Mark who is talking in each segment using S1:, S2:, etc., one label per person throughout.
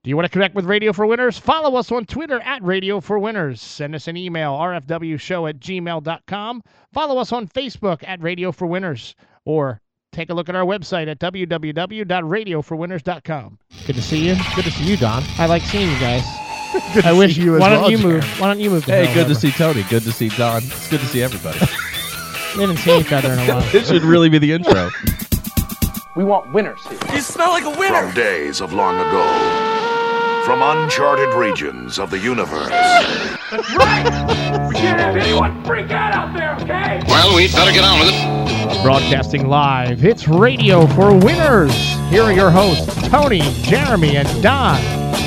S1: you want to connect with Radio for Winners, follow us on Twitter at Radio for Winners. Send us an email, rfwshow@gmail.com. Follow us on Facebook at Radio for Winners, or take a look at our website at www.radioforwinners.com. Good to see you.
S2: Good to see you, Don.
S1: I like seeing you guys.
S2: I wish you as
S1: Why
S2: well,
S1: don't you move?
S2: Jeremy.
S1: Why don't you move? To
S3: Hey,
S1: hell
S3: good to
S1: over?
S3: see Tony. Good to see Don. It's good to see everybody.
S1: We haven't seen each other in a while.
S3: This should really be the intro.
S4: We want winners here.
S5: You smell like a winner!
S6: From days of long ago, from uncharted regions of the universe,
S5: That's right! We can't have anyone freak out there, okay?
S7: Well, we better get on with it.
S1: Broadcasting live, it's Radio for Winners. Here are your hosts, Tony, Jeremy, and Don.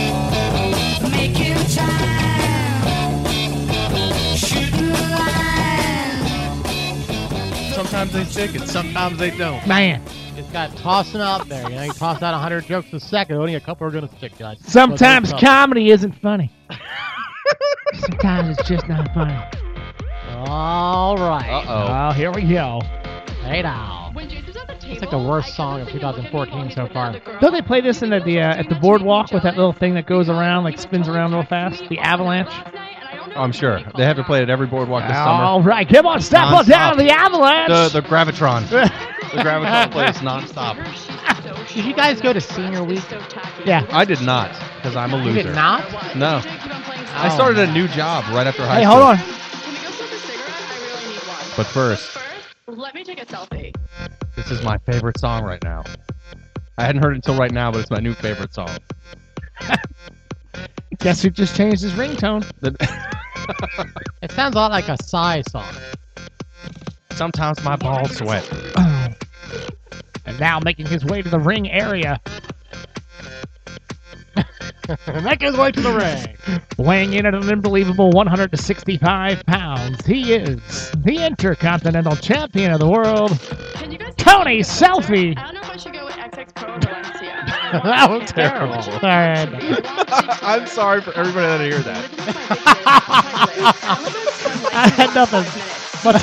S3: Sometimes they stick and sometimes they don't.
S1: Man,
S2: Just got to toss them out there. You know, you toss out 100 jokes a second. Only a couple are going to stick, guys.
S1: sometimes
S2: So that's
S1: comedy isn't funny. Sometimes it's just not funny.
S2: tough. All right.
S3: Uh-oh.
S1: Well, here we go.
S2: Hey now. It's like the worst song of 2014 so far.
S1: Don't they play this in the at the boardwalk with that little thing that goes around, like spins around real fast? The avalanche?
S3: I'm sure. They have to play it at every boardwalk this summer.
S1: All right, come on, step on down to the avalanche.
S3: The Gravitron. The Gravitron plays nonstop.
S2: Did you guys go to senior week?
S1: Yeah.
S3: I did not, because I'm a
S2: You
S3: loser.
S2: did not?
S3: No. I started a new job right after high
S1: Hey,
S3: school.
S1: hold on.
S8: Can we go smoke a cigarette? I really need one.
S3: But first,
S8: Let me take a selfie.
S3: this is my favorite song right now. I hadn't heard it until right now, but it's my new favorite song.
S1: Guess who just changed his ringtone?
S2: It sounds a lot like a Psy song.
S3: Sometimes my balls sweat.
S1: And now making his way to the ring area.
S2: Make his way to the ring.
S1: Weighing in at an unbelievable 165 pounds, he is the Intercontinental Champion of the world,
S8: Can you guys
S1: Tony Selfie.
S8: I don't know if I should go with XX Pro or Valencia.
S2: That was terrible.
S1: All right.
S3: I'm sorry for everybody that hear that.
S1: I had nothing. But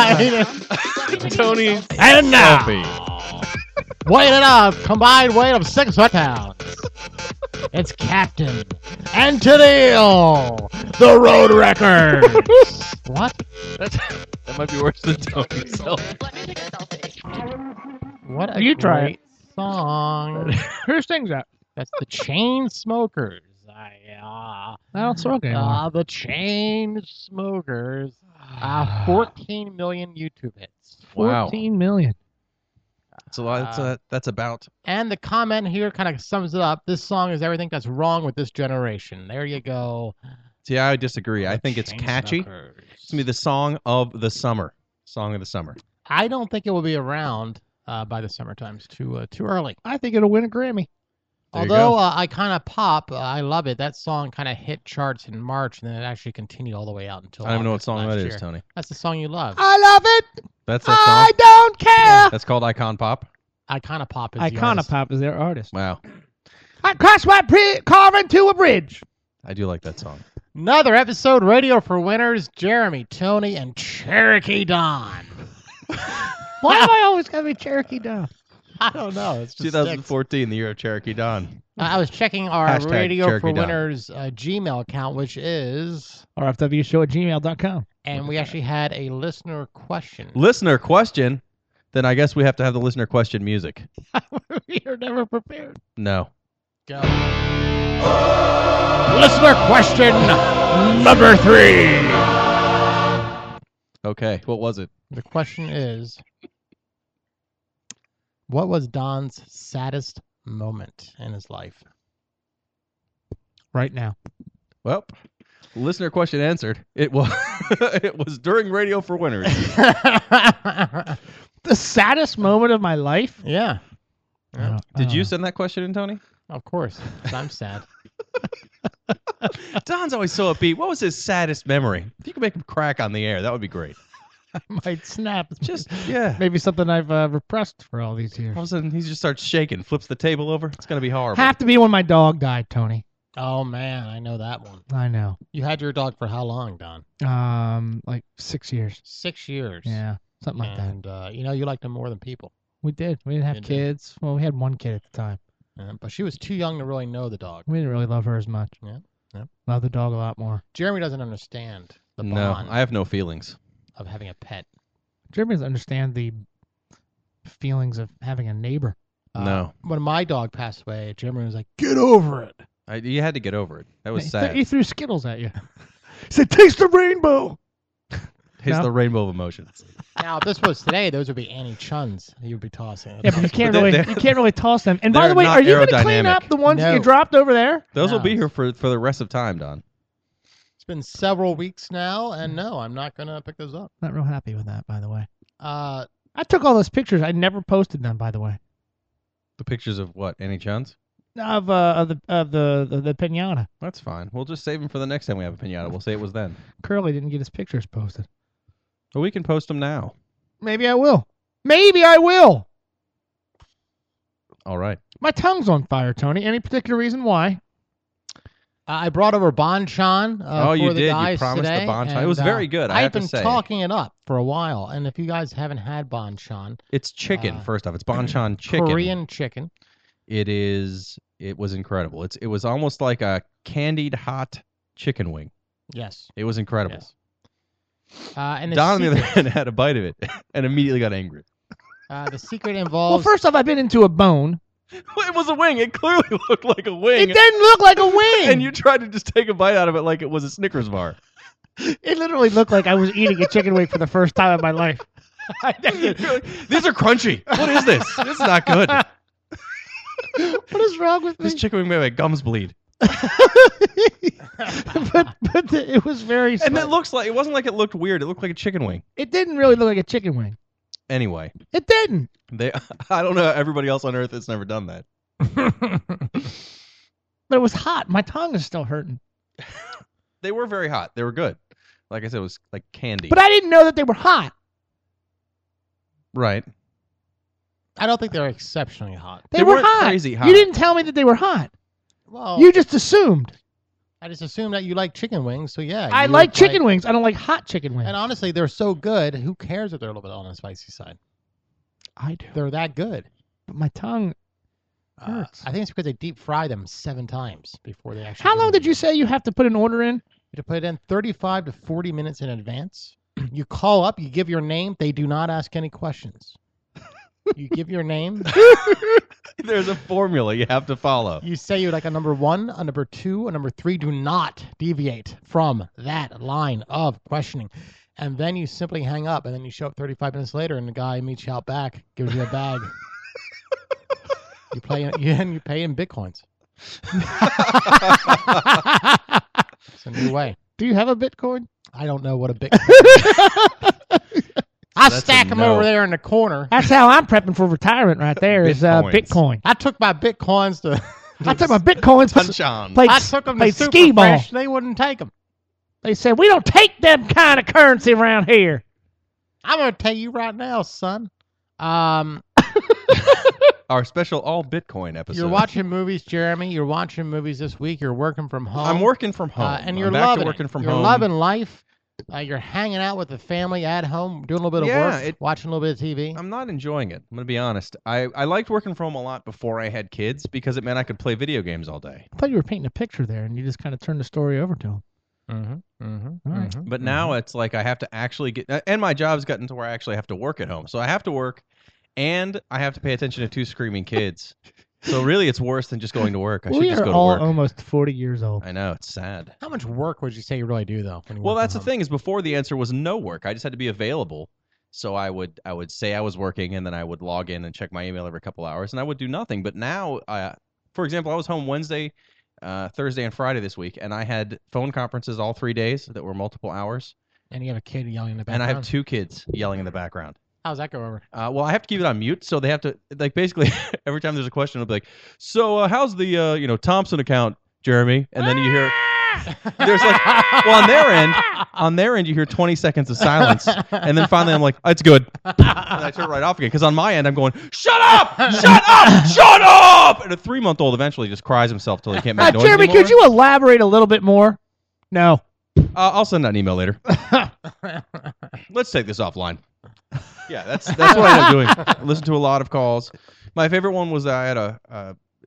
S3: Tony
S1: and now,
S3: Selfie.
S2: Weighing it up, combined weight of 6 pounds. It's Captain Antonio, the road record. What?
S3: That might be worse than Tony Selfie.
S8: Let me take a selfie.
S2: What a
S1: You try
S2: great song.
S1: who sings that?
S2: That's the Chain Smokers.
S1: I don't smoke anymore.
S2: The Chain Smokers. 14 million YouTube hits.
S3: Wow.
S1: 14 million.
S3: That's a lot. That's about.
S2: And the comment here kind of sums it up. This song is everything that's wrong with this generation. There you go.
S3: See, I disagree. I think it's catchy.
S2: Chainsmokers.
S3: It's gonna be the song of the summer. Song of the summer.
S2: I don't think it will be around by the summertime. It's too early.
S1: I think it'll win a Grammy.
S3: There you
S2: Although
S3: go.
S2: I kind of pop, I love it. That song kind of hit charts in March, and then it actually continued all the way out until.
S3: I don't even know what
S2: August
S3: song
S2: last
S3: that
S2: year.
S3: is, Tony.
S2: That's the song you love.
S1: I love it.
S3: That's that
S1: I
S3: song.
S1: don't care.
S3: That's called Icon Pop.
S2: Icona Pop is the artist.
S1: Iconopop is their artist.
S3: Wow,
S1: I crashed my car into a bridge.
S3: I do like that song.
S2: Another episode, Radio for Winners. Jeremy, Tony, and Cherokee Don.
S1: Why am I always going to be Cherokee Don?
S2: I don't know. It's just
S3: 2014, the year of Cherokee Dawn.
S2: I was checking our
S3: Hashtag
S2: Radio
S3: Cherokee
S2: for
S3: Don.
S2: Winners Gmail account, which is,
S1: rfwshow@gmail.com.
S2: and we actually had a listener question.
S3: Listener question. Then I guess we have to have the listener question music.
S1: You're never prepared.
S3: No.
S2: Go.
S1: Listener question number 3.
S3: Okay. What was it?
S2: The question is, what was Don's saddest moment in his life?
S1: Right now.
S3: Well, listener question answered. It was. It was during Radio for Winners.
S1: The saddest moment of my life?
S2: Yeah,
S3: Did you send that question in, Tony?
S2: of course. 'Cause I'm sad.
S3: Don's always so upbeat. What was his saddest memory? If you could make him crack on the air, that would be great.
S1: I might snap.
S3: Just yeah.
S1: Maybe something I've repressed for all these years.
S3: All of a sudden, he just starts shaking, flips the table over. It's gonna be horrible.
S1: Have to be when my dog died, Tony.
S2: Oh man, I know that one.
S1: I know.
S2: You had your dog for how long, Don?
S1: Like 6 years.
S2: 6 years.
S1: Yeah, something like that.
S2: And you know, you liked him more than people.
S1: We did. We didn't have
S2: You did.
S1: kids. Well, we had one kid at the time.
S2: But she was too young to really know the dog.
S1: We didn't really love her as much.
S2: Yeah.
S1: Love the dog a lot more.
S2: Jeremy doesn't understand the
S3: No,
S2: bond
S3: I have no feelings.
S2: of having a pet.
S1: Jeremy doesn't understand the feelings of having a neighbor.
S3: No.
S2: When my dog passed away, Jeremy was like, "Get over it."
S3: You had to get over it. That was
S1: He
S3: sad.
S1: threw Skittles at you. He said, "Taste the rainbow."
S3: He's
S1: No.
S3: the rainbow of emotions.
S2: Now, if this was today, those would be Annie Chun's. You would be tossing.
S1: Yeah, but you can't
S3: But
S1: really
S3: they-
S1: you can't really toss them. And by
S3: they're
S1: the way,
S3: not
S1: are you going to clean
S3: aerodynamic.
S1: up the ones
S2: No.
S1: you dropped over there?
S3: Those will
S2: No.
S3: be here for the rest of time, Don.
S2: It's been several weeks now, and no, I'm not going to pick those up.
S1: Not real happy with that, by the way.
S2: Uh,
S1: I took all those pictures. I never posted them, by the way.
S3: The pictures of what? Annie Chun's?
S1: Of the pinata.
S3: That's fine. We'll just save them for the next time we have a pinata. We'll say it was then.
S1: Curly didn't get his pictures posted.
S3: But we can post them now.
S1: Maybe I will. Maybe I will.
S3: All right.
S1: My tongue's on fire, Tony. Any particular reason why?
S2: I brought over Bonchon
S3: Oh, you
S2: for the
S3: did. You
S2: guys
S3: promised the
S2: today,
S3: Bonchon. It was
S2: and,
S3: very good, I
S2: I've
S3: have to
S2: been
S3: say.
S2: talking it up for a while, and if you guys haven't had Bonchon,
S3: It's chicken, first off. It's Bonchon chicken.
S2: Korean chicken.
S3: It was incredible. It was almost like a candied hot chicken wing.
S2: Yes.
S3: It was incredible.
S2: Yes. And
S3: Don, on the other
S2: secret,
S3: hand, had a bite of it and immediately got angry.
S2: the secret
S1: Well,
S2: involves.
S1: first off, I've been into a bone.
S3: It was a wing. It clearly looked like a wing.
S1: It didn't look like a wing.
S3: And you tried to just take a bite out of it like it was a Snickers bar.
S1: It literally looked like I was eating a chicken wing for the first time in my life.
S3: These are crunchy. What is this? This is not good.
S1: What is wrong with me?
S3: This chicken wing made my gums bleed.
S1: but it was very.
S3: And it wasn't like it looked weird. It looked like a chicken wing.
S1: It didn't really look like a chicken wing.
S3: Anyway,
S1: It didn't.
S3: I don't know everybody else on earth that's never done that.
S1: But it was hot. My tongue is still hurting.
S3: They were very hot. They were good. Like I said, it was like candy.
S1: But I didn't know that they were hot.
S3: Right.
S2: I don't think they're exceptionally hot.
S1: They
S3: They
S1: were
S3: weren't
S1: hot.
S3: crazy hot.
S1: You didn't tell me that they were hot.
S2: Well,
S1: You just assumed.
S2: I just assumed that you like chicken wings, so yeah.
S1: I
S2: you
S1: like
S2: would
S1: chicken wings. I don't like hot chicken wings.
S2: And honestly, they're so good. Who cares if they're a little bit on the spicy side?
S1: I do.
S2: They're that good.
S1: But my tongue hurts.
S2: I think it's because they deep fry them 7 times before they actually.
S1: How
S2: go
S1: long
S2: in.
S1: did you say you have to put an order in?
S2: You have to put it in 35 to 40 minutes in advance. You call up, you give your name. They do not ask any questions. You give your name.
S3: There's a formula you have to follow.
S2: You say you're like a number 1, a number 2, a number 3. Do not deviate from that line of questioning. And then you simply hang up, and then you show up 35 minutes later, and the guy meets you out back, gives you a bag. You pay in Bitcoins. It's a new way.
S1: Do you have a Bitcoin?
S2: I don't know what a Bitcoin is. I
S3: That's
S2: stack
S3: a
S2: them
S3: no.
S2: over there in the corner.
S1: That's how I'm prepping for retirement right there is
S3: Bitcoins.
S1: Bitcoin.
S2: I took my Bitcoins to...
S1: I took my Bitcoins,
S3: Punch-on.
S1: played,
S2: I took them to
S1: played skee ball.
S2: Superfresh. They wouldn't take them.
S1: They said, we don't take them kind of currency around here.
S2: I'm going to tell you right now, son.
S3: Our special all Bitcoin episode.
S2: You're watching movies, Jeremy. You're watching movies this week. You're working from home.
S3: I'm working from home.
S2: And you're
S3: I'm back
S2: loving
S3: to working
S2: it.
S3: from
S2: You're
S3: home.
S2: loving life. You're hanging out with the family at home, doing a little bit of
S3: Yeah,
S2: work, watching a little bit of TV.
S3: I'm not enjoying it. I'm going to be honest. I liked working from home a lot before I had kids because it meant I could play video games all day.
S1: I thought you were painting a picture there, and you just kind of turned the story over to him. All right.
S3: But now it's like I have to actually get, and my job's gotten to where I actually have to work at home. So I have to work, and I have to pay attention to 2 screaming kids. So really, it's worse than just going to work. I should
S1: We
S3: just
S1: are
S3: go to
S1: all
S3: work.
S1: almost 40 years old.
S3: I know, it's sad.
S2: How much work would you say you really do, though? When you
S3: Well,
S2: work
S3: that's
S2: from
S3: the
S2: home?
S3: thing is before the answer was no work. I just had to be available. So I would say I was working, and then I would log in and check my email every couple hours, and I would do nothing. But now, for example, I was home Wednesday, Thursday, and Friday this week, and I had phone conferences all 3 days that were multiple hours,
S2: And you have a kid yelling in the
S3: and
S2: background.
S3: I have 2 kids yelling in the background.
S2: How's that go over?
S3: Well, I have to keep it on mute, so they have to like basically every time there's a question, I'll be like, "So, how's the Thompson account, Jeremy?" And then you hear there's like, well, on their end, you hear 20 seconds of silence, and then finally I'm like, "It's good," and I turn it right off again because on my end I'm going, "Shut up! Shut up! Shut up!" And a 3-month-old eventually just cries himself till he can't make noise
S1: Jeremy,
S3: anymore.
S1: could you elaborate a little bit more? No.
S3: I'll send out an email later. Let's take this offline. Yeah, that's what I end up doing. I listened to a lot of calls. My favorite one was I had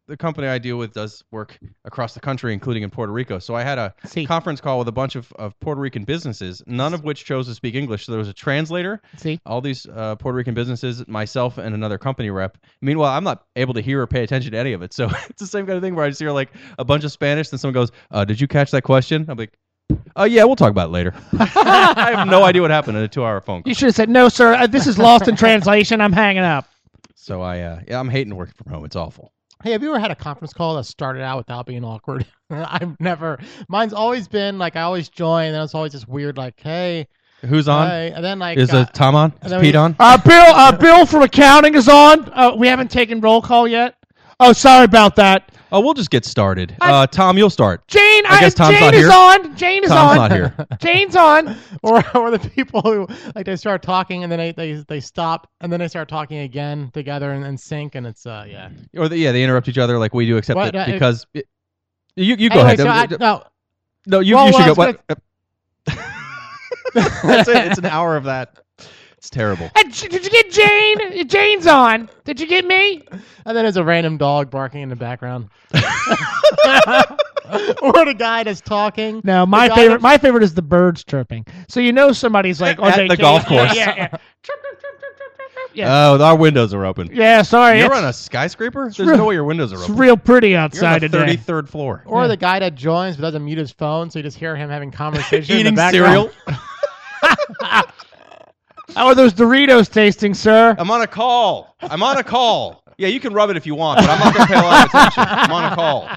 S3: the company I deal with does work across the country, including in Puerto Rico. So I had a
S1: See.
S3: conference call with a bunch of Puerto Rican businesses, none of which chose to speak English. So there was a translator.
S1: See?
S3: All these Puerto Rican businesses, myself, and another company rep. Meanwhile, I'm not able to hear or pay attention to any of it. So it's the same kind of thing where I just hear like a bunch of Spanish, and someone goes, "Did you catch that question?" I'm like, "Oh yeah, we'll talk about it later." I have no idea what happened in a 2-hour phone call.
S1: You should have said, no, sir, this is lost in translation. I'm hanging up.
S3: So I'm hating working from home. It's awful.
S2: Hey, have you ever had a conference call that started out without being awkward? I've never. Mine's always been like I always join, and it's always just weird. Like, hey,
S3: Who's on?
S2: hey, and then like
S3: Is Tom on? Is
S2: then
S3: Pete
S2: we-
S3: on?
S1: Bill from accounting is on. We haven't taken roll call yet. Oh, sorry about that.
S3: Oh, we'll just get started. Tom, you'll start.
S1: Jane,
S3: I guess Tom's
S1: Jane
S3: not
S1: is
S3: here.
S1: on. Jane is
S3: Tom's
S1: on.
S3: not here.
S1: Jane's on.
S2: or the people who like they start talking and then they stop and then they start talking again together and sync and it's yeah.
S3: Or they interrupt each other like we do, except
S2: What,
S3: that because you go
S2: Anyway,
S3: ahead.
S2: so no,
S3: No, you
S2: Well,
S3: should go.
S2: well,
S3: What? That's it. It's an hour of that. It's terrible.
S1: Hey, did you get Jane? Jane's on. Did you get me?
S2: and then there's a random dog barking in the background. Or the guy that's talking.
S1: No,
S2: The
S1: my
S2: guy
S1: favorite.
S2: that-
S1: My favorite is the birds chirping. So you know somebody's like on
S3: At the
S1: vacation.
S3: golf course.
S1: Yeah. Chirp, chirp, chirp, chirp, chirp, chirp. Yeah.
S3: Oh, our windows are open.
S1: Yeah. Sorry.
S3: You're
S1: It's,
S3: on a skyscraper. There's
S1: real-
S3: no way your windows are
S1: it's
S3: open.
S1: real pretty
S3: You're on
S1: outside
S3: the
S1: today.
S3: 33rd floor.
S2: Or the guy that joins but doesn't mute his phone, so you just hear him having conversation in the
S3: Eating
S2: background.
S3: cereal.
S1: How are those Doritos tasting, sir?
S3: I'm on a call. Yeah, you can rub it if you want, but I'm not going to pay a lot of attention. I'm on a call.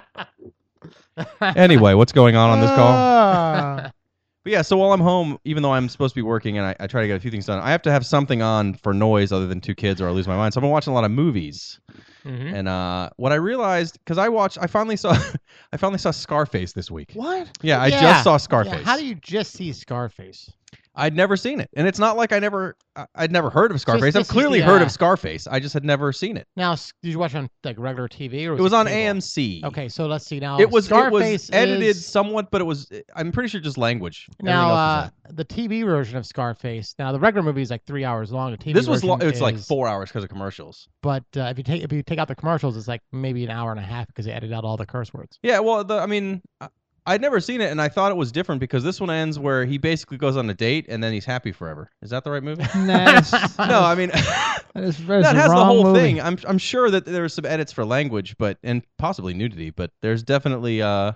S3: Anyway, what's going on this call?
S1: Ah.
S3: But yeah, so while I'm home, even though I'm supposed to be working and I try to get a few things done, I have to have something on for noise other than two kids or I'll lose my mind. So I've been watching a lot of movies.
S2: Mhm.
S3: And what I realized, because I finally saw Scarface this week.
S2: What?
S3: Yeah, I
S2: Yeah.
S3: just saw Scarface.
S2: Yeah, how do you just see Scarface?
S3: I'd never seen it, and it's not like I'd never heard of Scarface.
S2: this
S3: I've
S2: is
S3: clearly
S2: the,
S3: heard of Scarface. I just had never seen it.
S2: Now, did you watch it on like regular TV or
S3: It was on
S2: cable?
S3: AMC.
S2: Okay, so let's see now.
S3: It was
S2: Scarface
S3: edited
S2: is-
S3: somewhat, but it was. I'm pretty sure just language. Everything
S2: Now,
S3: else was
S2: the TV version of Scarface. Now, the regular movie is like 3 hours long. The TV
S3: this was
S2: version
S3: it's like
S2: is-
S3: 4 hours because of commercials.
S2: But if you take out the commercials, it's like maybe an hour and a half because they edited out all the curse words.
S3: Yeah, well, I'd never seen it, and I thought it was different because this one ends where he basically goes on a date and then he's happy forever. Is that the right movie? No, I mean
S1: that
S3: that
S1: has
S3: has the whole thing. I'm sure that there was some edits for language, and possibly nudity, but there's definitely a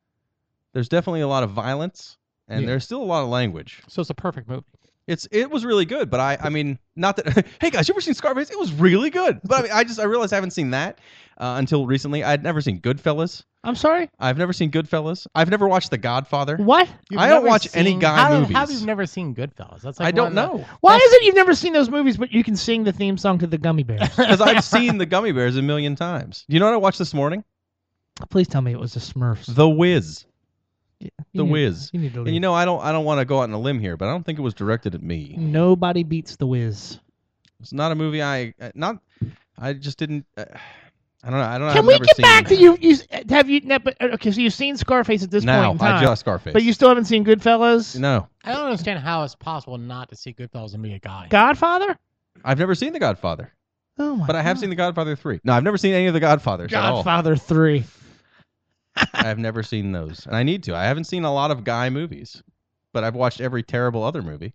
S3: lot of violence, and
S2: Yeah.
S3: there's still a lot of language.
S2: So it's a perfect movie.
S3: It was really good, but I mean, not that. Hey guys, you ever seen Scarface? It was really good, but I mean, I realized I haven't seen that until recently. I'd never seen Goodfellas.
S1: I'm sorry.
S3: I've never seen Goodfellas. I've never watched The Godfather.
S1: What?
S2: You've
S3: I don't
S2: never
S3: watch any
S2: seen-
S3: guy
S2: how,
S3: movies.
S2: How have you never seen Goodfellas? That's like
S3: I don't
S2: one of
S3: know
S1: Why is it you've never seen those movies, but you can sing the theme song to the Gummy Bears?
S3: because I've seen The Gummy Bears a million times. You know what I watched this morning?
S1: Please tell me it was the Smurfs.
S3: The Wiz.
S1: You
S3: The
S1: need-
S3: Wiz.
S1: You need to leave.
S3: And you know, I don't want to go out on a limb here, but I don't think it was directed at me.
S1: Nobody beats the Wiz.
S3: It's not a movie I just didn't. I don't know.
S1: Can
S3: I've
S1: we
S3: never
S1: get
S3: seen
S1: back to you? Have you? But, okay, so you've seen Scarface at this
S3: now.
S1: point in time,
S3: I just Scarface.
S1: but you still haven't seen Goodfellas.
S3: No,
S2: I don't understand how it's possible not to see Goodfellas and be a guy.
S1: Godfather.
S3: I've never seen The Godfather,
S1: Oh my!
S3: but I have seen The Godfather 3. No, I've never seen any of The Godfathers at all.
S1: Godfather 3.
S3: I've never seen those, and I need to. I haven't seen a lot of guy movies, but I've watched every terrible other movie.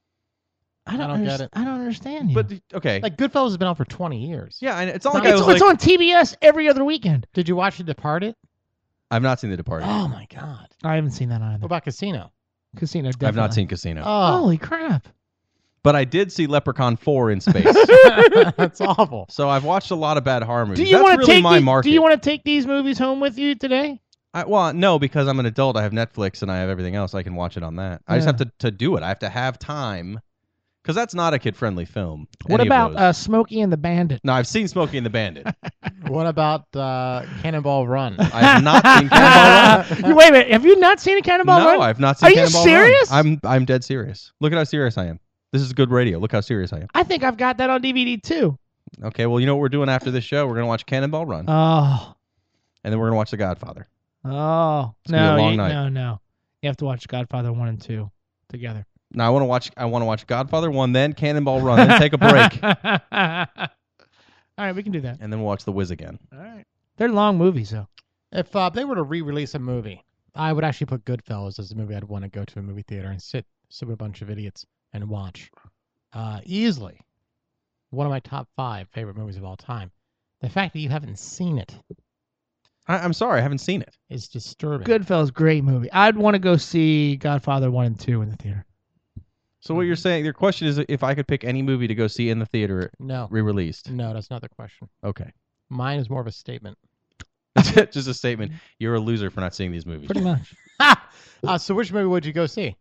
S1: I don't
S2: get
S1: understand.
S2: it.
S1: I don't understand you.
S3: But okay,
S2: Like Goodfellas has been out for 20 years.
S3: yeah, it's not like
S2: It's-
S3: I was
S1: it's
S3: like,
S1: on TBS every other weekend.
S2: Did you watch The Departed?
S3: I've not seen The Departed.
S2: Oh my God.
S1: I haven't seen that either.
S2: What about Casino?
S1: Casino.
S3: I've
S1: Definitely.
S3: not seen Casino,
S2: Oh,
S1: Holy crap!
S3: but I did see Leprechaun 4 in space.
S2: that's awful.
S3: So I've watched a lot of bad horror movies.
S1: Do you
S3: That's
S1: want to
S3: really
S1: take?
S3: my market.
S1: Do you want to take these movies home with you today?
S3: Well, no, because I'm an adult. I have Netflix and I have everything else. I can watch it on that. I just
S1: Yeah.
S3: have to do it. I have to have time, because that's not a kid-friendly film.
S1: What
S3: any of
S1: about
S3: those.
S1: Smokey and the Bandit?
S3: No, I've seen Smokey and the Bandit.
S2: What about Cannonball Run?
S3: I have not seen Cannonball Run.
S1: Wait a minute. Have you not seen a Cannonball
S3: No,
S1: Run?
S3: I've not seen
S1: Are you
S3: Cannonball
S1: serious?
S3: Run. I'm dead serious. Look at how serious I am. This is good radio. Look how serious I am.
S1: I think I've got that on DVD too.
S3: Okay, well, you know what we're doing after this show? We're going to watch Cannonball Run,
S1: Oh,
S3: and then we're going to watch The Godfather.
S1: oh,
S3: It's gonna be a long
S1: you,
S3: night.
S1: no. You have to watch Godfather 1 and 2 together.
S3: Now, I want to watch Godfather 1, then Cannonball Run, then take a break,
S1: All right, we can do that.
S3: and then we'll watch The Wiz again.
S1: All right. They're long movies, though.
S2: If they were to re-release a movie, I would actually put Goodfellas as a movie I'd want to go to a movie theater and sit with a bunch of idiots and watch. Easily, one of my top 5 favorite movies of all time. The fact that you haven't seen it
S3: I'm sorry, I haven't seen it.
S2: is disturbing.
S1: Goodfellas, great movie. I'd want to go see Godfather 1 and 2 in the theater.
S3: So what you're saying, your question is if I could pick any movie to go see in the theater
S2: No,
S3: re-released.
S2: no, that's not the question.
S3: Okay.
S2: Mine is more of a statement.
S3: Just a statement. You're a loser for not seeing these movies.
S1: Pretty much.
S2: So which movie would you go see?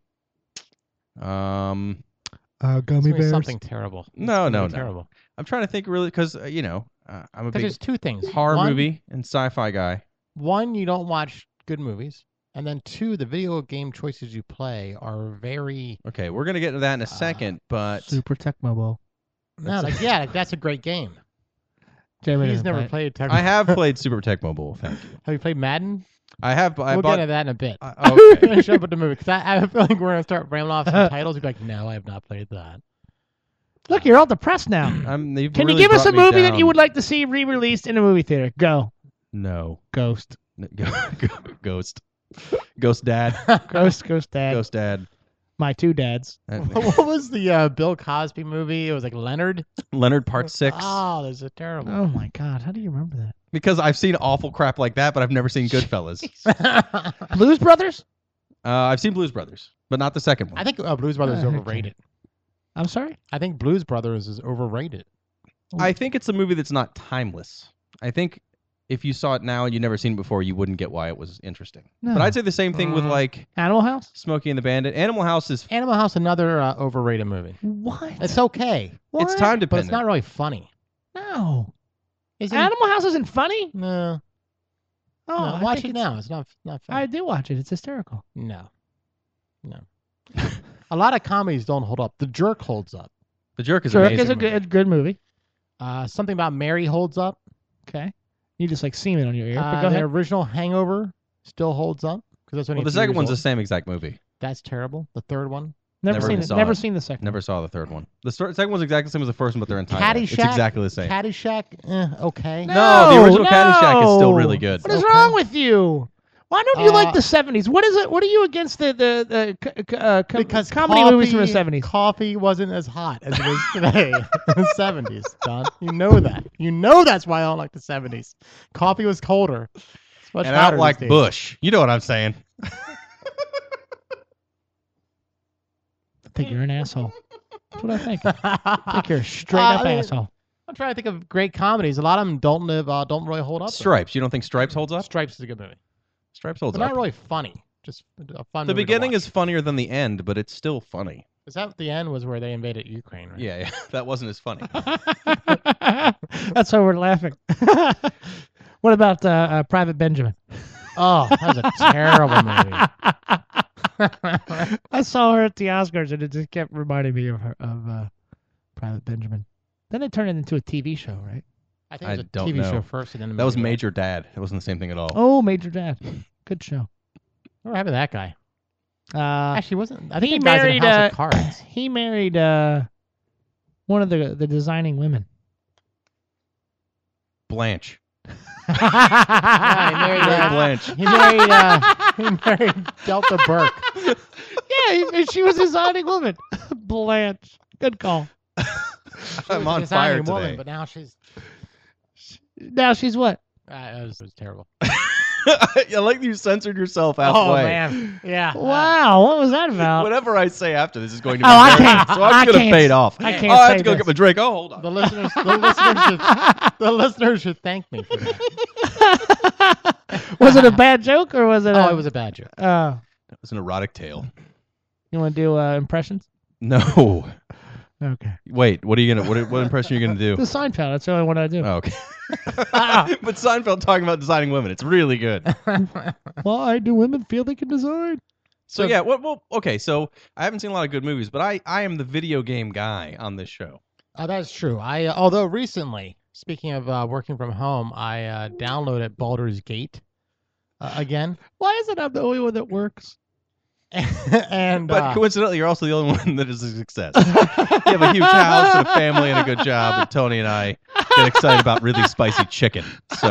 S3: Um,
S2: It's
S1: Gummy
S2: gonna be
S1: bears.
S2: something terrible. It's
S3: No,
S2: gonna
S3: no,
S2: be
S3: no.
S2: terrible.
S3: I'm trying to think really because I'm a
S2: Because
S3: big
S2: there's two things.
S3: horror
S2: One-
S3: movie and sci-fi guy.
S2: One, you don't watch good movies, and then two, the video game choices you play are very
S3: Okay, we're gonna get into that in a second, but
S1: Super Tecmo Bowl.
S2: that's a great game.
S1: Jamie
S2: He's
S1: doesn't
S2: never
S1: play it.
S2: played Tecmo.
S3: I have played Super Tecmo Bowl. Thank you.
S2: Have you played Madden?
S3: I have. I
S2: We'll
S3: bought.
S2: get into that in a bit.
S3: Okay.
S2: Finish up with the movie, because I have a feeling we're gonna start rambling off some titles. You'd be like, no, I have not played that.
S1: Look, you're all depressed now.
S3: You've
S1: Can
S3: really
S1: you give us a
S3: brought me
S1: movie that
S3: down.
S1: you would like to see re-released in a movie theater? Go.
S3: No.
S1: Ghost.
S3: Ghost. Ghost Dad.
S1: Ghost Dad.
S3: Ghost Dad.
S1: My 2 dads.
S2: What was the Bill Cosby movie? It was like Leonard.
S3: Leonard Part 6.
S2: Oh, this is terrible.
S1: Oh my God, how do you remember that?
S3: Because I've seen awful crap like that, but I've never seen Goodfellas.
S1: Blues Brothers?
S3: I've seen Blues Brothers, but not the second one.
S2: I think Blues Brothers is
S1: Okay.
S2: overrated.
S1: I'm sorry?
S2: I think Blues Brothers is overrated.
S3: I think it's a movie that's not timeless. I think if you saw it now and you'd never seen it before, you wouldn't get why it was interesting.
S1: No.
S3: But I'd say the same thing with like
S1: Animal House?
S3: Smokey and the Bandit. Animal House is
S2: Animal House, another overrated movie.
S1: What?
S2: It's okay,
S3: it's time
S2: but
S3: dependent.
S2: it's not really funny.
S1: No.
S2: Isn't
S1: Animal House isn't funny?
S2: No.
S1: Oh,
S2: No,
S1: I
S2: watch
S1: think
S2: it now. It's not
S1: I
S2: funny.
S1: do watch it. It's hysterical.
S2: No. A lot of comedies don't hold up. The Jerk holds up.
S3: The Jerk is
S1: Jerk
S3: amazing.
S1: is a good movie.
S2: Something About Mary holds up.
S1: Okay. You just like semen on your ear. But go
S2: The
S1: ahead.
S2: original Hangover still holds up. Because that's when
S3: Well, the second one's the same exact movie.
S2: That's terrible. The third one.
S1: Never
S3: never
S1: seen
S3: even
S1: it.
S3: saw
S1: Never
S3: it.
S1: seen the second.
S3: Never saw the third one. The second one's exactly the same as the first one, but they're entirely.
S2: Caddyshack.
S3: It's exactly the same.
S2: Caddyshack. Okay.
S3: No, the original Caddyshack is still really good.
S1: What is
S2: Okay.
S1: wrong with you? Why don't you like
S2: Uh,
S1: the 70s? What is it? What are you against the
S2: Because
S1: comedy movies from the 70s?
S2: Coffee wasn't as hot as it is today in the 70s, Don. You know that. You know that's why I don't like the 70s. Coffee was colder. It's much
S3: And I
S2: hotter
S3: don't like
S2: these days.
S3: Bush. You know what I'm saying.
S1: I think you're an asshole. That's what I think. I think you're a straight up
S2: I mean,
S1: asshole.
S2: I'm trying to think of great comedies. A lot of them don't really hold up.
S3: Stripes. You don't think Stripes holds up?
S2: Stripes is a good movie.
S3: Stripes holds
S2: They're
S3: up.
S2: not really funny. Just a fun
S3: The
S2: movie to
S3: beginning
S2: watch.
S3: is funnier than the end, but it's still funny.
S2: Is that the end was where they invaded Ukraine, right?
S3: Yeah, that wasn't as funny.
S1: That's why we're laughing. What about Private Benjamin?
S2: Oh, that was a terrible movie.
S1: I saw her at the Oscars, and it just kept reminding me of her Private Benjamin. Then they turned it into a TV show, right?
S2: I think
S3: I
S2: it was a
S3: don't
S2: TV
S3: know.
S2: show first, and then a
S3: That was
S2: movie.
S3: Major Dad. It wasn't the same thing at all.
S1: Oh, Major Dad. Good show.
S2: What happened to that guy? Actually, wasn't. I think
S1: He
S2: the guy's in
S1: married.
S2: House of Cards.
S1: He married one of the designing women.
S3: Blanche.
S2: No, he married,
S3: Blanche.
S2: he married Delta Burke.
S1: Yeah, she was a designing woman. Blanche. Good call.
S3: I'm on
S2: Designing
S3: fire
S2: woman,
S3: today.
S2: but now she's.
S1: Now she's what?
S2: It was terrible.
S3: I like you censored yourself halfway.
S2: Oh man, yeah.
S1: Wow, what was that about?
S3: Whatever I say after this is going to be
S1: Oh, I
S3: very-
S1: can't-
S3: so I'm
S1: I
S3: going to
S1: can't-
S3: fade off.
S1: I can't
S3: Oh, I have
S1: say
S3: to go
S1: this.
S3: get my drink. Oh, hold on.
S2: The listeners should thank me for that.
S1: Was it a bad joke or was it?
S2: Oh, it was a bad joke.
S3: That was an erotic tale.
S1: You want to do impressions?
S3: No.
S1: Okay.
S3: Wait, what are you gonna? What impression are you gonna
S1: The
S3: do?
S1: Seinfeld. That's the only one I do.
S3: Oh, okay. But Seinfeld talking about designing women. It's really good.
S1: Why do women feel they can design?
S3: So yeah, well, okay. So I haven't seen a lot of good movies, but I am the video game guy on this show.
S2: Oh, that's true. Although recently, speaking of working from home, I downloaded Baldur's Gate again.
S1: Why is it I'm the only one that works?
S2: and
S3: But coincidentally, you're also the only one that is a success. You have a huge house and a family and a good job, and Tony and I get excited about really spicy chicken. So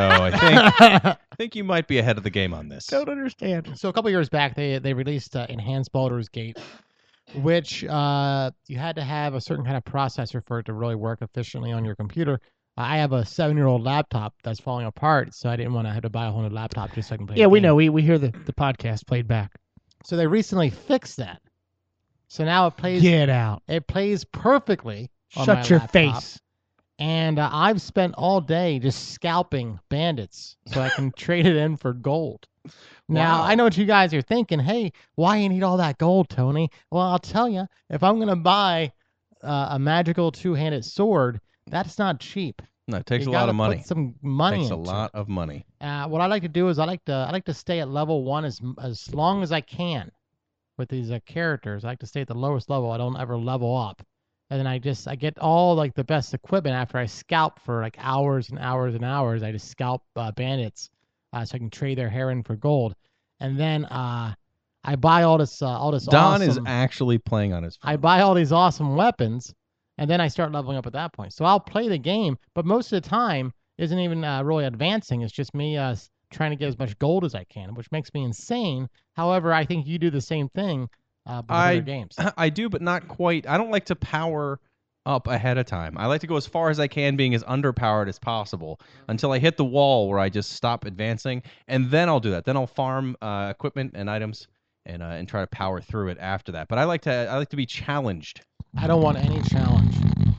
S3: I think you might be ahead of the game on this.
S1: Don't understand.
S2: so a couple years back, they released Enhanced Baldur's Gate, which you had to have a certain kind of processor for it to really work efficiently on your computer. I have a 7-year-old laptop that's falling apart, so I didn't want to have to buy a whole new laptop just so I can play.
S1: Yeah,
S2: the
S1: we
S2: game.
S1: know. We hear the podcast played back.
S2: So they recently fixed that. So now it plays.
S1: Get out.
S2: It plays perfectly. On my
S1: Shut your
S2: laptop.
S1: face.
S2: And I've spent all day just scalping bandits so I can trade it in for gold. Now,
S3: Wow.
S2: I know what you guys are thinking. Hey, why you need all that gold, Tony? Well, I'll tell you, if I'm going to buy a magical two-handed sword, that's not cheap.
S3: No, it takes
S2: You
S3: a lot
S2: gotta
S3: of money.
S2: Put some money
S3: Takes a
S2: into
S3: lot
S2: it.
S3: of money.
S2: What I like to do is I like to stay at level 1 as long as I can with these characters. I like to stay at the lowest level. I don't ever level up, and then I get all like the best equipment after I scalp for like hours and hours and hours. I just scalp bandits so I can trade their hair in for gold, and then I buy all this
S3: Don
S2: awesome,
S3: is actually playing on his phone.
S2: I buy all these awesome weapons, and then I start leveling up at that point. So I'll play the game, but most of the time isn't even really advancing. It's just me trying to get as much gold as I can, which makes me insane. However, I think you do the same thing with other games.
S3: I do, but not quite. I don't like to power up ahead of time. I like to go as far as I can, being as underpowered as possible until I hit the wall where I just stop advancing, and then I'll do that. Then I'll farm equipment and items and try to power through it after that. But I like to be challenged.
S2: I don't want any challenge.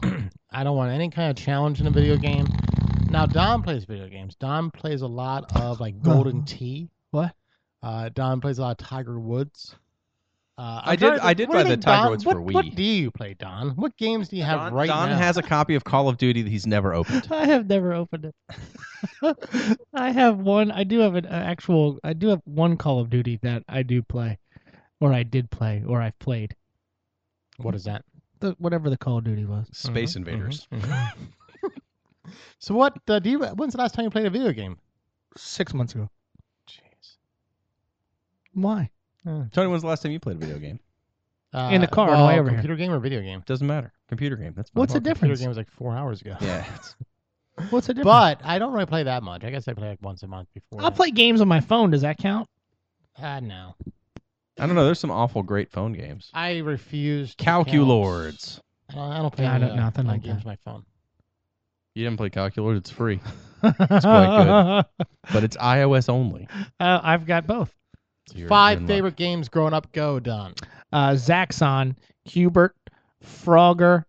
S2: I don't want any kind of challenge in a video game. Now, Don plays video games. Don plays a lot of like Golden Tee.
S1: What?
S2: Don plays a lot of Tiger Woods.
S3: I did buy the Tiger Woods for Wii.
S2: What do you play, Don? What games do you have
S3: Don,
S2: right
S3: Don
S2: now?
S3: has a copy of Call of Duty that he's never opened.
S1: I have never opened it. I have one. I do have I do have one Call of Duty that I do play, or I did play, or I've played.
S2: What is that?
S1: Whatever the Call of Duty was.
S3: Space Invaders.
S2: So what do you? When's the last time you played a video game?
S1: 6 months ago.
S2: Jeez.
S1: Why?
S3: Tony, when's the last time you played a video game?
S1: In the car on the way over here.
S2: computer game or video game?
S3: Doesn't matter. Computer game. That's fine.
S1: What's the
S2: Computer
S1: difference?
S2: game was like 4 hours ago.
S3: Yeah.
S1: What's the difference?
S2: But I don't really play that much. I guess I play like once a month before.
S1: I'll play games on my phone. Does that count?
S2: No.
S3: I don't know. There's some awful great phone games.
S2: I refuse. To count.
S3: Calculords.
S2: I don't play
S1: Yeah, I
S2: any,
S1: don't- nothing like
S2: games
S1: that.
S2: on my phone.
S3: You didn't play Calculords. It's free. It's quite good. But it's iOS only.
S1: I've got both.
S3: So you're
S2: 5
S3: in luck.
S2: favorite games growing up. Go, Don.
S1: Zaxxon, Hubert, Frogger.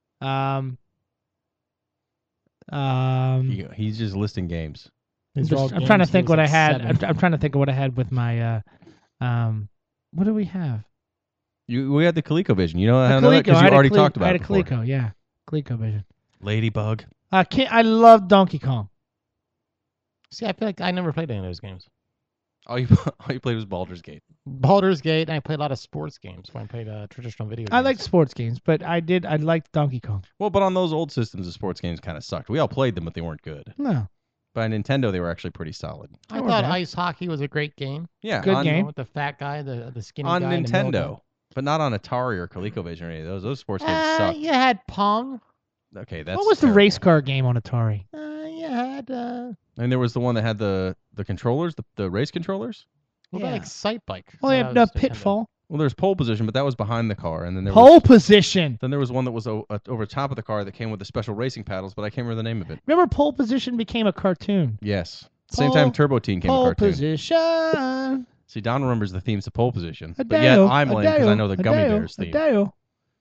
S3: He's just listing games.
S2: These are all
S1: I'm trying to
S2: games he
S1: think
S2: was
S1: what I
S2: like
S1: had.
S2: 7.
S1: I'm trying to think of what I had with my. What do we have?
S3: We had the ColecoVision. You know
S1: A
S3: how that because
S1: I
S3: you
S1: had a
S3: already
S1: Cole-
S3: talked about
S1: I had
S3: it
S1: a
S3: before.
S1: Coleco, yeah, ColecoVision.
S3: Ladybug.
S1: I love Donkey Kong.
S2: See, I feel like I never played any of those games.
S3: All you played was Baldur's Gate.
S2: Baldur's Gate, and I played a lot of sports games when I played traditional video games.
S1: I liked sports games, but I liked Donkey Kong.
S3: Well, but on those old systems, the sports games kind of sucked. We all played them, but they weren't good.
S1: No,
S3: But on Nintendo, they were actually pretty solid.
S2: I
S1: They were
S2: thought
S1: bad.
S2: ice hockey was a great game.
S3: Yeah,
S1: Good
S3: on,
S1: game.
S2: With the fat guy, the skinny
S3: on
S2: guy. and the middle
S3: Nintendo, but not on Atari or ColecoVision or any of those. Those sports games
S2: guy.
S3: sucked.
S2: You had Pong.
S3: Okay, that's
S1: what was the
S3: terrible.
S1: race car game on Atari?
S2: You had.
S3: And there was the one that had the controllers, the race controllers.
S2: What about like Sight Bike?
S1: Oh, they
S2: No,
S1: have
S2: that was Nintendo.
S1: Pitfall.
S3: Well, there's pole position, but that was behind the car, and then there
S1: Pole
S3: was,
S1: position.
S3: then there was one that was over top of the car that came with the special racing paddles, but I can't remember the name of it.
S1: Remember, pole position became a cartoon.
S3: Yes, same
S1: Pole-
S3: time Turbo Teen came a
S1: Pole
S3: cartoon.
S1: position.
S3: See, Don remembers the themes to pole position,
S1: A
S3: but yet
S1: Dale,
S3: I'm
S1: a
S3: lame because I
S1: Dale,
S3: know the
S1: a
S3: Gummy
S1: Dale,
S3: Bears
S1: a
S3: theme.
S1: Dale.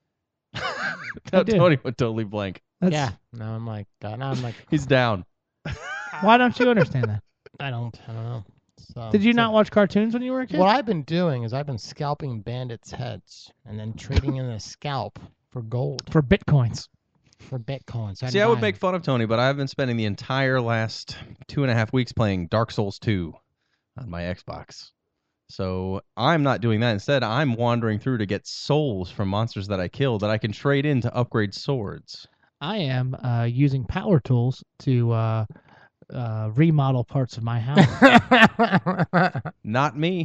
S1: I do.
S3: Tony went totally blank.
S1: That's-
S2: Yeah. Now I'm like.
S3: He's down.
S1: Why don't you understand that?
S2: I don't know. So,
S1: Did you
S2: so
S1: not watch cartoons when you were a kid?
S2: What I've been doing is I've been scalping bandits' heads and then trading in the scalp for gold
S1: For bitcoins.
S2: for Bitcoin. So
S3: See, I would make fun of Tony, but I've been spending the entire last 2.5 weeks playing Dark Souls 2 on my Xbox. So I'm not doing that. Instead, I'm wandering through to get souls from monsters that I killed that I can trade in to upgrade swords.
S1: I am using power tools to remodel parts of my house.
S3: Not me.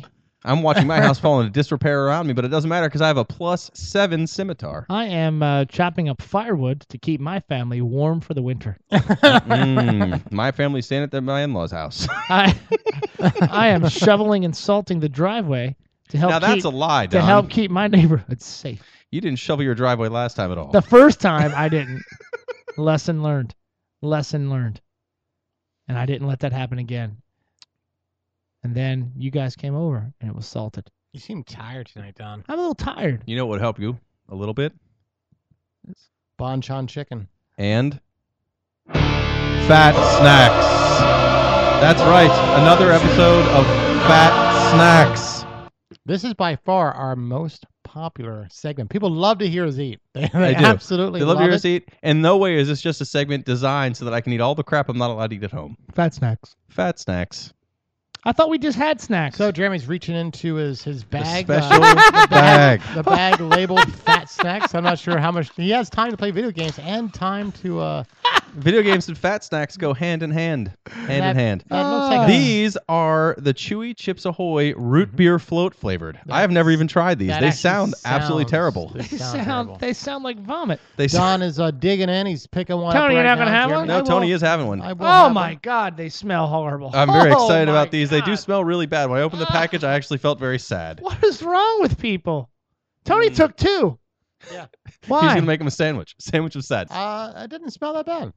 S3: I'm watching my house fall into disrepair around me, but it doesn't matter because I have a +7 scimitar.
S1: I am chopping up firewood to keep my family warm for the winter.
S3: My family's staying at my in-laws' house.
S1: I am shoveling and salting the driveway to help
S3: Now that's a lie,
S1: to
S3: Don.
S1: help keep my neighborhood safe.
S3: You didn't shovel your driveway last time at all.
S1: The first time I didn't. Lesson learned. Lesson learned. And I didn't let that happen again. And then you guys came over and it was salted.
S2: You seem tired tonight, Don.
S1: I'm a little tired.
S3: You know what would help you a little bit?
S2: Bonchon chicken.
S3: And Fat Snacks. That's right. Another episode of Fat Snacks.
S2: This is by far our most popular segment. People love to hear us eat. They
S3: do.
S2: absolutely
S3: They love to
S2: love
S3: hear
S2: it.
S3: us eat. And no way is this just a segment designed so that I can eat all the crap I'm not allowed to eat at home.
S1: Fat snacks.
S3: Fat Snacks.
S1: I thought we just had snacks.
S2: So Jeremy's reaching into his bag.
S3: special
S2: the
S3: bag.
S2: The bag labeled Fat Snacks. I'm not sure how much. He has time to play video games and time to...
S3: Video games and Fat Snacks go hand in hand. Hand in hand.
S2: That looks like
S3: These are the Chewy Chips Ahoy root beer float flavored. I have never even tried these.
S2: that
S3: They
S2: actually
S3: sound absolutely
S2: sounds-
S3: terrible.
S2: they terrible.
S1: they sound like vomit.
S3: They
S2: Don is digging in. He's picking one
S1: Tony,
S2: up
S1: you're
S2: right
S1: not gonna
S2: now.
S1: have
S2: Jeremy,
S1: one?
S3: No, Tony is having one.
S2: I will
S1: Oh
S2: have
S1: my
S2: one.
S1: God, they smell horrible.
S3: I'm very
S1: Oh
S3: excited
S1: my
S3: about these. They do
S1: God.
S3: smell really bad. When I opened the package, I actually felt very sad.
S1: What is wrong with people? Tony took 2.
S2: Yeah.
S3: He's
S1: Why?
S3: going to make him a sandwich. Sandwich of sats.
S2: It didn't smell that bad.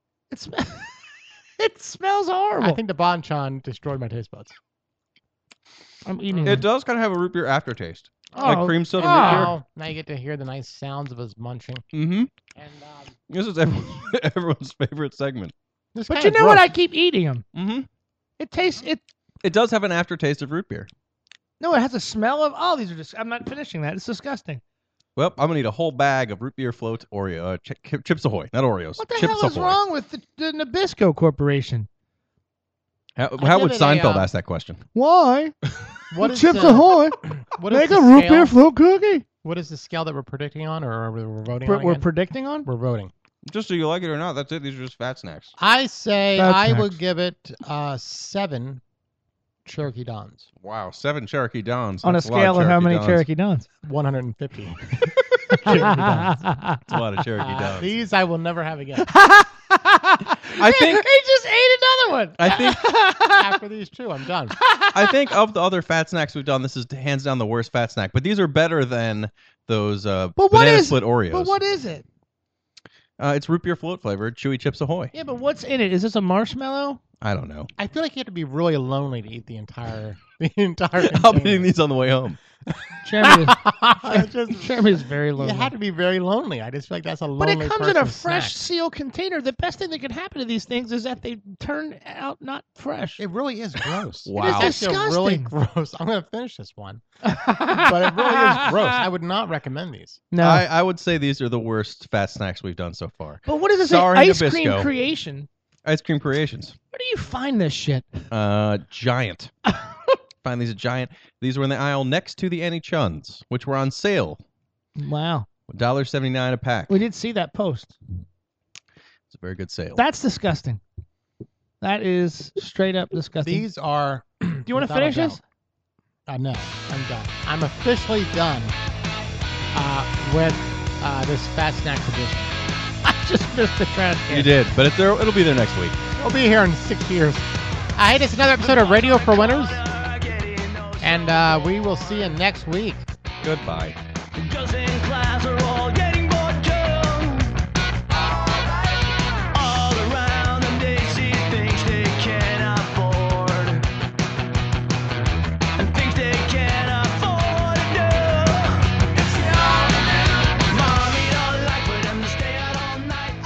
S1: It smells horrible.
S2: I think the Bonchon destroyed my taste buds.
S1: I'm eating
S3: It does kind of have a root beer aftertaste. Like
S1: Oh.
S3: cream soda root beer.
S2: Oh, now you get to hear the nice sounds of us munching.
S3: Mm-hmm.
S2: And
S3: This is everyone's favorite segment.
S2: this
S1: But
S2: kinda
S1: you know what?
S2: gross.
S1: I keep eating them.
S3: Mm-hmm.
S1: It tastes it.
S3: It does have an aftertaste of root beer.
S1: No, it has a smell of. Oh, these are just. I'm not finishing that. It's disgusting.
S3: Well, I'm going to eat a whole bag of root beer float Oreo. Chips Ahoy, not Oreos.
S1: What the
S3: Chips
S1: hell is
S3: Ahoy.
S1: wrong with the Nabisco Corporation?
S3: How
S2: give
S3: would
S2: it a,
S3: Seinfeld ask that question?
S1: Why?
S2: What is
S1: Chips
S2: the-
S1: Ahoy.
S2: What is
S1: Make
S2: the
S1: a root
S2: scale?
S1: beer float cookie.
S2: What is the scale that we're predicting on, or are we voting on
S1: We're
S2: again?
S1: predicting on.
S3: Oh,
S2: We're voting.
S3: Just so you like it or not, that's it. These are just fat snacks.
S2: I say
S1: Fat
S2: I
S1: snacks.
S2: would give it 7 Cherokee Dons.
S3: Wow, 7 Cherokee Dons.
S1: On a
S3: That's lot
S1: scale of how many
S3: Dons.
S1: Cherokee Dons?
S2: 150.
S3: That's a lot of Cherokee Dons.
S2: These I will never have again.
S3: I think
S1: he just ate another one.
S3: I think
S2: After these 2, I'm done.
S3: I think of the other fat snacks we've done, this is hands down the worst fat snack. But these are better than those
S1: what
S3: banana
S1: is-
S3: split Oreos.
S1: But what is it?
S3: It's root beer float flavored Chewy Chips Ahoy.
S1: Yeah, but what's in it? Is this a marshmallow?
S3: I don't know.
S2: I feel like you have to be really lonely to eat the entire
S3: I'll be
S2: container.
S3: eating these on the way home.
S1: Jeremy,
S2: It's just-
S1: Jeremy is very low.
S2: you have to be very lonely. I just feel like that's a
S1: But
S2: lonely
S1: it comes in a
S2: person's
S1: fresh
S2: snack.
S1: sealed container. The best thing that can happen to these things is that they turn out not fresh.
S2: It really is gross.
S3: Wow.
S2: It's actually really
S1: disgusting.
S2: gross. I'm going to finish this one. But it really is gross. I would not recommend these.
S1: No.
S3: I would say these are the worst fat snacks we've done so far.
S1: But what does it
S3: Sorry,
S1: say? Ice cream
S3: Nabisco.
S1: creation.
S3: Ice Cream Creations.
S1: Where do you find this shit?
S3: Giant. Find these at Giant. These were in the aisle next to the Annie Chuns, which were on sale.
S1: Wow.
S3: $1.79 a pack.
S1: We did see that post.
S3: It's a very good sale.
S1: That's disgusting. That is straight up disgusting.
S2: These are.
S1: do you want to finish this?
S2: No, I'm done. I'm officially done with this Fat Snacks edition.
S1: I just missed the trash can.
S3: You did, but it'll be there next week.
S2: We'll be here in 6 years. Hey, this is another episode of Radio for Winners. And we will see you next week.
S3: Goodbye.
S9: Girls in class are all getting bored young. All around them they see things they can't afford, and things they can't afford to do. Mommy don't like for them to stay out all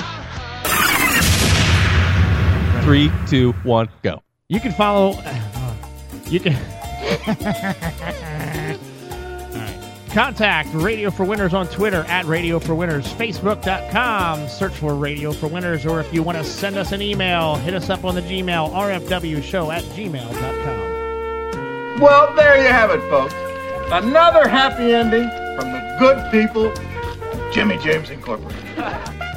S9: night.
S3: 3, 2, 1, go.
S1: You can follow. You can. Contact Radio for Winners on Twitter at Radio for Winners, Facebook.com, search for Radio for Winners, or if you want to send us an email, hit us up on the Gmail, rfwshow@gmail.com.
S10: Well, there you have it, folks. Another happy ending from the good people of Jimmy James Incorporated.